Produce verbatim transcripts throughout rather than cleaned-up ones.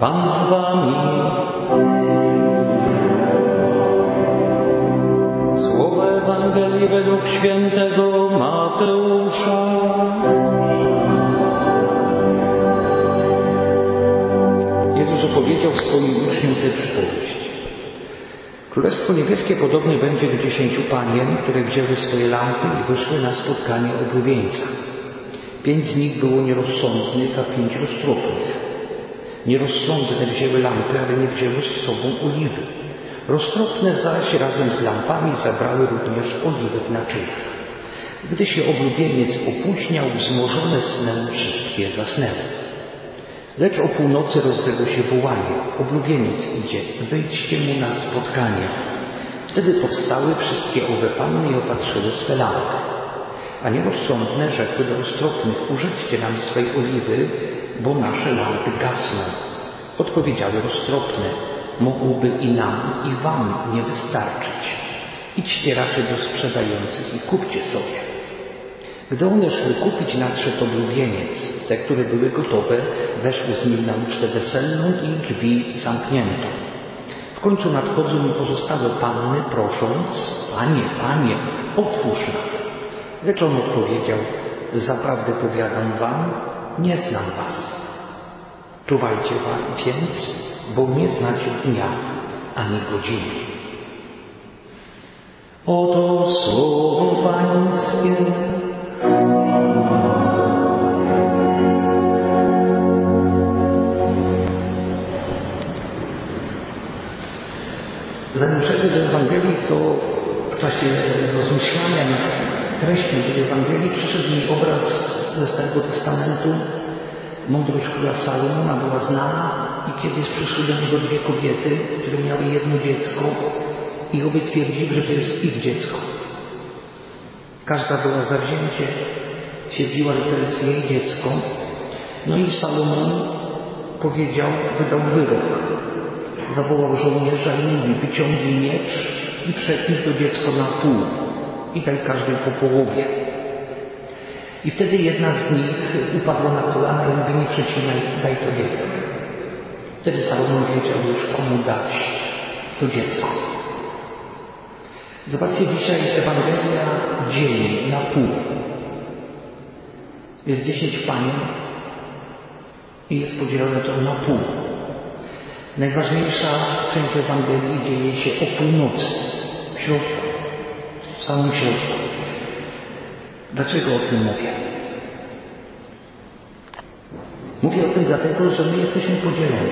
Pan z wami. Słowo Ewangelii według świętego Mateusza. Jezus opowiedział swoim uczniom tę przypowieść. Królestwo niebieskie podobne będzie do dziesięciu panien, które wzięły swoje lampy i wyszły na spotkanie oblubieńca. Pięć z nich było nierozsądnych, a pięć roztropnych. Nierozsądne wzięły lampy, ale nie wzięły z sobą oliwy. Roztropne zaś razem z lampami zabrały również oliwy w naczyniach. Gdy się oblubieniec opóźniał, wzmożone snem wszystkie zasnęły. Lecz o północy rozległo się wołanie: oblubieniec idzie, wyjdźcie mu na spotkanie. Wtedy powstały wszystkie owe panny i opatrzyły swe lampy. A nierozsądne rzekły do roztropnych: użyćcie nam swej oliwy, bo nasze lampy gasną. Odpowiedziały roztropne: mogłoby i nam, i wam nie wystarczyć. Idźcie raczej do sprzedających i kupcie sobie. Gdy one szły kupić, nadszedł oblubieniec. Te, które były gotowe, weszły z nim na ucztę weselną i drzwi zamknięto. W końcu nadchodzą i pozostałe panny, prosząc: Panie, Panie, otwórz nam. Lecz on odpowiedział: zaprawdę powiadam wam, nie znam was. Czuwajcie więc, bo nie znacie dnia ani godziny. Oto słowo Pańskie. Zanim przejdę do Ewangelii, to w czasie rozmyślania nad treścią tej Ewangelii przyszedł mi obraz ze Starego Testamentu. Mądrość króla Salomona była znana i kiedyś przyszły do niego dwie kobiety, które miały jedno dziecko i obie twierdziły, że to jest ich dziecko. Każda była zawzięcie, twierdziła, że to jest jej dziecko. No i Salomon powiedział, wydał wyrok. Zawołał żołnierza i mówi: wyciągnij miecz i przetnij to dziecko na pół i daj każdej po połowie. I wtedy jedna z nich upadła na kolana i mówi: nie przecinaj, daj to jej. Wtedy Salomon wiedział już, komu dać to dziecko. Zobaczcie, dzisiaj Ewangelia dzieli na pół. Jest dziesięć panien i jest podzielone to na pół. Najważniejsza część Ewangelii dzieje się o północy, w środku, w samym środku. Dlaczego o tym mówię? Mówię o tym dlatego, że my jesteśmy podzieleni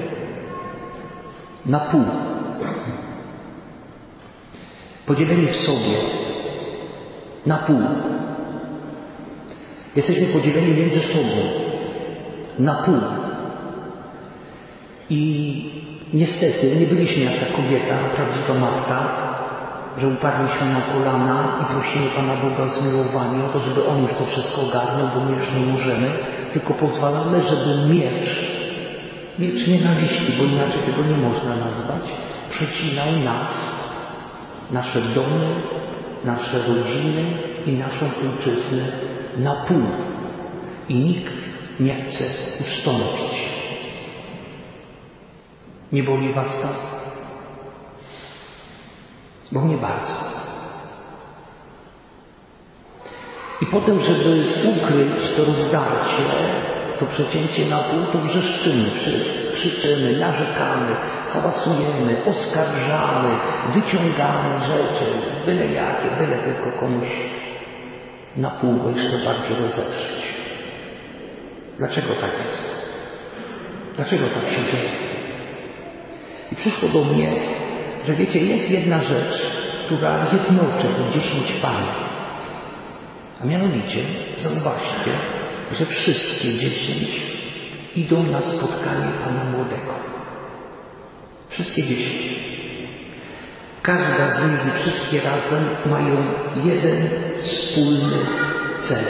na pół. Podzieleni w sobie na pół. Jesteśmy podzieleni między sobą na pół. I niestety nie byliśmy jak ta kobieta, prawdziwa matka, że uparliśmy na kolana i prosimy Pana Boga o zmiłowanie, o to, żeby On już to wszystko ogarnął, bo my już nie możemy, tylko pozwalamy, żeby miecz, miecz nienawiści, bo inaczej tego nie można nazwać, przecinał nas, nasze domy, nasze rodziny i naszą ojczyznę na pół. I nikt nie chce ustąpić. Nie boli was to? Bo mnie bardzo. I potem, żeby ukryć to rozdarcie, to przecięcie na pół, to wrzeszczymy wszyscy, krzyczymy, narzekamy, hałasujemy, oskarżamy, wyciągamy rzeczy, byle jakie, byle tylko komuś na pół jeszcze bardziej rozedrzeć. Dlaczego tak jest? Dlaczego tak się dzieje? I przyszło do mnie, że wiecie, jest jedna rzecz, która jednoczy te dziesięć panien. A mianowicie, zauważcie, że wszystkie dziesięć idą na spotkanie Pana Młodego. Wszystkie dziesięć. Każda z nich i wszystkie razem mają jeden wspólny cel.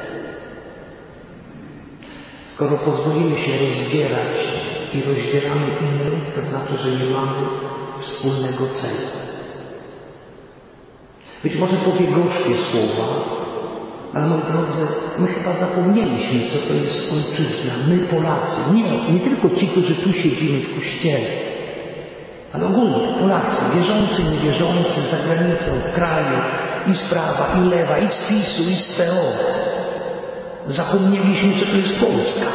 Skoro pozwolimy się rozbierać i rozdzieramy innych, to znaczy, że nie mamy wspólnego celu. Być może powie gorzkie słowa, Ale moi drodzy, my chyba zapomnieliśmy, co to jest ojczyzna. My Polacy. Nie, nie tylko ci, którzy tu siedzimy w kościele, ale ogólnie Polacy, wierzący, niewierzący, za granicą, w kraju, i z prawa, i lewa, i z PiSu, i z P O. Zapomnieliśmy, co to jest Polska.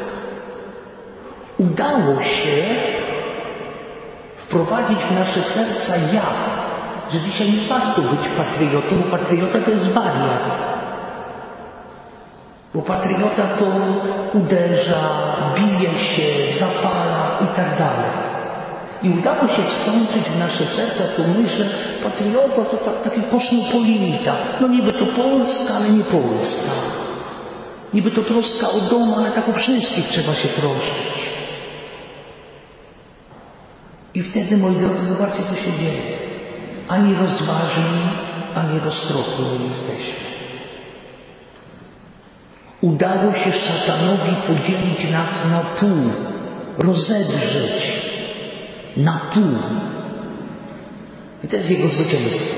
Udało się wprowadzić w nasze serca jaw, że dzisiaj nie warto być patriotą, bo patriota to jest wariat. Bo patriota to uderza, bije się, zapala i tak dalej. I udało się wsączyć w nasze serca tą myśl, że patriota to tak, taki kosmopolita. No niby to Polska, ale nie Polska. Niby to troska o dom, ale tak o wszystkich trzeba się troszczyć. I wtedy, moi drodzy, zobaczcie, co się dzieje. Ani rozważni, ani roztropni nie jesteśmy. Udało się szatanowi podzielić nas na pół, rozedrzeć na pół. I to jest jego zwycięstwo.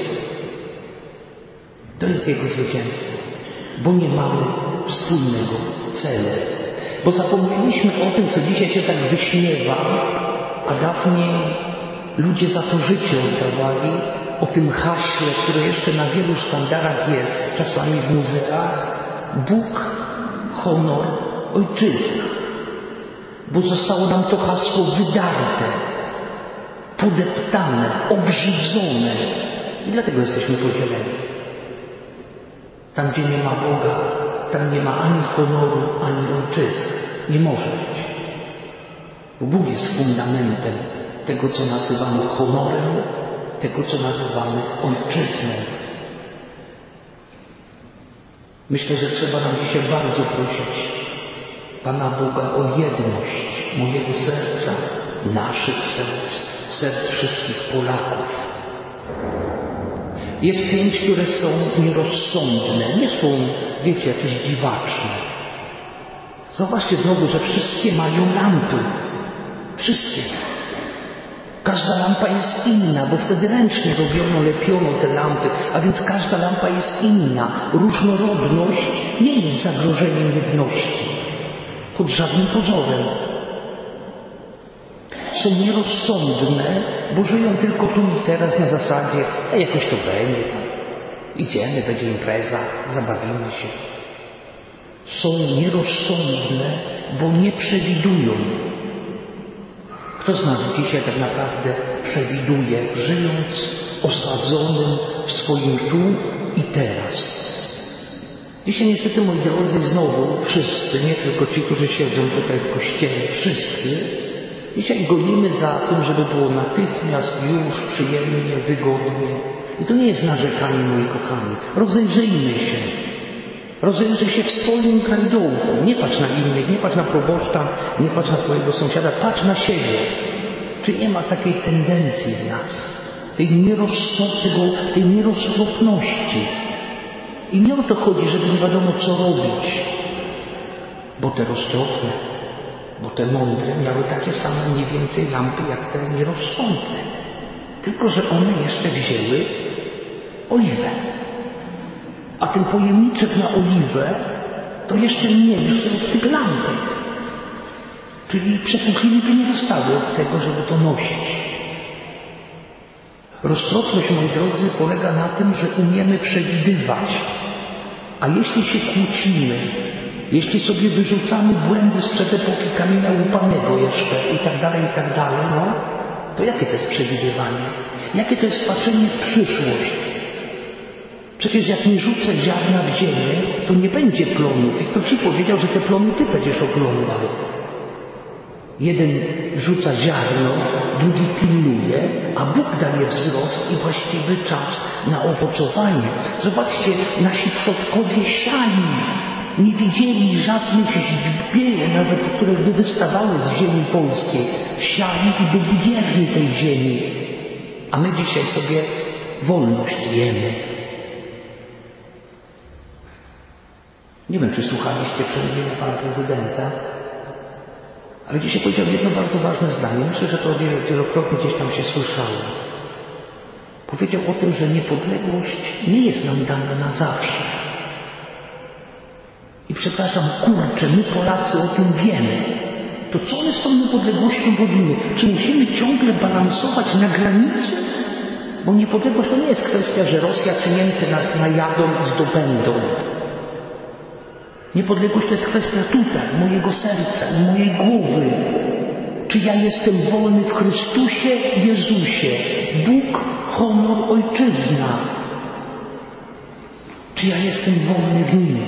To jest jego zwycięstwo. Bo nie mamy wspólnego celu. Bo zapomnieliśmy o tym, co dzisiaj się tak wyśmiewa, a dawniej ludzie za to życie oddawali, o tym haśle, które jeszcze na wielu sztandarach jest, czasami w muzeach. Bóg, honor, ojczyzna. Bo zostało nam to hasło wydarte, podeptane, obrzydzone. I dlatego jesteśmy podzieleni. Tam, gdzie nie ma Boga, tam nie ma ani honoru, ani ojczyzny. Nie może być. Bo Bóg jest fundamentem tego, co nazywamy honorem, tego, co nazywamy ojczyzną. Myślę, że trzeba nam dzisiaj bardzo prosić Pana Boga o jedność mojego serca, naszych serc, serc wszystkich Polaków. Jest pięć, które są nierozsądne, nie są, wiecie, jakieś dziwaczne. Zobaczcie znowu, że wszystkie mają lampy. Wszystkie. Każda lampa jest inna, bo wtedy ręcznie robiono, lepiono te lampy, a więc każda lampa jest inna. Różnorodność nie jest zagrożeniem jedności, pod żadnym pozorem. Są nierozsądne, bo żyją tylko tu i teraz na zasadzie, a jakoś to będzie, tam. Idziemy, będzie impreza, zabawimy się. Są nierozsądne, bo nie przewidują. Kto z nas dzisiaj tak naprawdę przewiduje, żyjąc osadzonym w swoim tu i teraz? Dzisiaj niestety, moi drodzy, znowu wszyscy, nie tylko ci, którzy siedzą tutaj w kościele, wszyscy, dzisiaj gonimy za tym, żeby było natychmiast, już, przyjemnie, wygodnie. I to nie jest narzekanie, moi kochani. Rozejrzyjmy się. Rozejrzyj się w swoim krajdołku. Nie patrz na innych, nie patrz na proboszcza, nie patrz na twojego sąsiada, patrz na siebie. Czy nie ma takiej tendencji w nas, tej, nierozsądnego, tej nieroztropności? I nie o to chodzi, żeby nie wiadomo co robić, bo te roztropne, bo te mądre miały takie same mniej więcej lampy jak te nierozsądne. Tylko że one jeszcze wzięły oliwę. A ten pojemniczek na oliwę to jeszcze mniejszy od tych lampek. Czyli przepuchliny nie dostały od tego, żeby to nosić. Roztropność, moi drodzy, polega na tym, że umiemy przewidywać. A jeśli się kłócimy, jeśli sobie wyrzucamy błędy sprzed epoki kamienia łupanego jeszcze i tak dalej, i tak dalej, no, to jakie to jest przewidywanie? Jakie to jest patrzenie w przyszłość? Przecież jak nie rzucę ziarna w ziemię, to nie będzie plonów. I kto ci powiedział, że te plony ty będziesz oglądał? Jeden rzuca ziarno, drugi pilnuje, a Bóg daje wzrost i właściwy czas na owocowanie. Zobaczcie, nasi przodkowie siali. Nie widzieli żadnych źdźbieł, nawet które by wystawały z ziemi polskiej. Siali i byli wierni tej ziemi. A my dzisiaj sobie wolność jemy. Nie wiem, czy słuchaliście przemówienia pana prezydenta, ale dzisiaj powiedział jedno bardzo ważne zdanie. Myślę, że to wielokrotnie gdzieś tam się słyszało. Powiedział o tym, że niepodległość nie jest nam dana na zawsze. przepraszam, kurczę, my Polacy o tym wiemy. To co my z tą niepodległością robimy? Czy musimy ciągle balansować na granicy? Bo niepodległość to nie jest kwestia, że Rosja czy Niemcy nas najadą i zdobędą. Niepodległość to jest kwestia tutaj, mojego serca i mojej głowy. Czy ja jestem wolny w Chrystusie Jezusie? Bóg, honor, ojczyzna. Czy ja jestem wolny w Nim?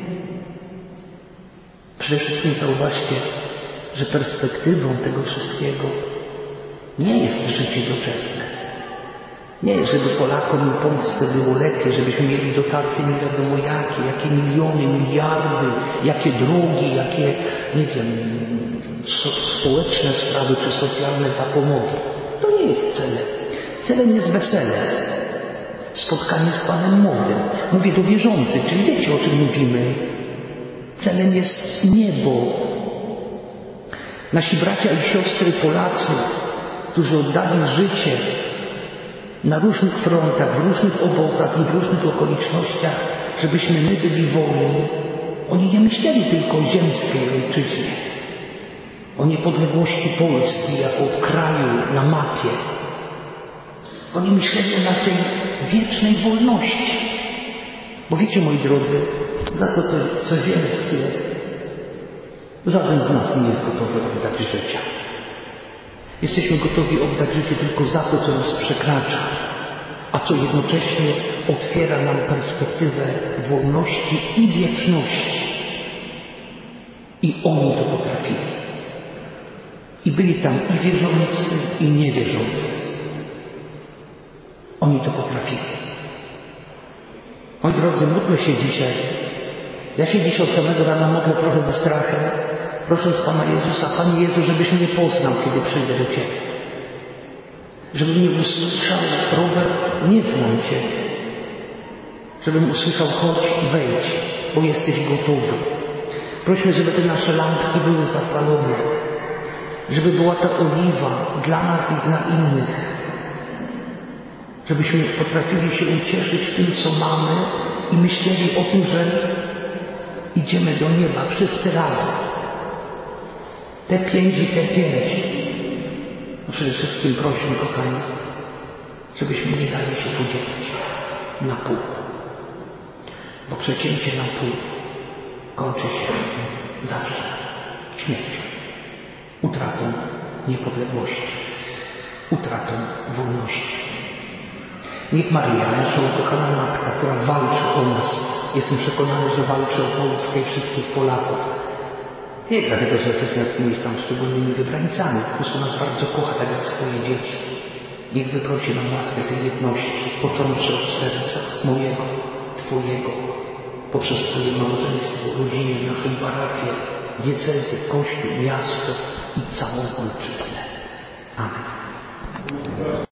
Przede wszystkim zauważcie, że perspektywą tego wszystkiego nie jest życie doczesne. Nie jest, żeby Polakom i Polsce było lepiej, żebyśmy mieli dotacje nie wiadomo jakie, jakie miliony, miliardy, jakie drogi, jakie, nie wiem, społeczne sprawy czy socjalne zapomogi. To nie jest celem. Celem jest wesele. Spotkanie z Panem młodym. Mówię do wierzących, czyli wiecie, o czym mówimy. Celem jest niebo. Nasi bracia i siostry Polacy, którzy oddali życie na różnych frontach, w różnych obozach i w różnych okolicznościach, żebyśmy my byli wolni, oni nie myśleli tylko o ziemskiej ojczyźnie, o niepodległości Polski jako kraju na mapie. Oni myśleli o naszej wiecznej wolności. Bo wiecie, moi drodzy, za to, co ziemskie, żaden z nas nie jest gotowy oddać życia. Jesteśmy gotowi oddać życie tylko za to, co nas przekracza, a co jednocześnie otwiera nam perspektywę wolności i wieczności. I oni to potrafili. I byli tam i wierzący, i niewierzący. Oni to potrafili. Moi drodzy, módlmy się dzisiaj. Ja się dziś od samego rana modlę trochę ze strachem, prosząc Pana Jezusa, Panie Jezu, żebyś mnie poznał, kiedy przyjdę do Ciebie. Żebym nie usłyszał, Robert, nie znam Cię. Żebym usłyszał, chodź i wejdź, bo jesteś gotowy. Prośmy, żeby te nasze lampki były zapalone. Żeby była ta oliwa dla nas i dla innych. Żebyśmy potrafili się ucieszyć tym, co mamy i myśleli o tym, że idziemy do nieba wszyscy razem. Te pięć i te pięć. No przede wszystkim prosimy, kochani, żebyśmy nie dali się podzielić na pół. Bo przecięcie na pół kończy się zawsze śmiercią, utratą niepodległości, utratą wolności. Niech Maryja, nasza ukochana Matka, która walczy o nas, jestem przekonany, że walczy o Polskę i wszystkich Polaków. Nie dlatego, że jesteśmy jakimiś tam szczególnymi wybrańcami, po prostu nas bardzo kocha, tak jak swoje dzieci. Niech wyprosi nam łaskę tej jedności, począwszy od serca mojego, Twojego, poprzez Twoje małżeństwo, rodzinę, naszą parafię, diecezję, kościół, miasto i całą ojczyznę. Amen.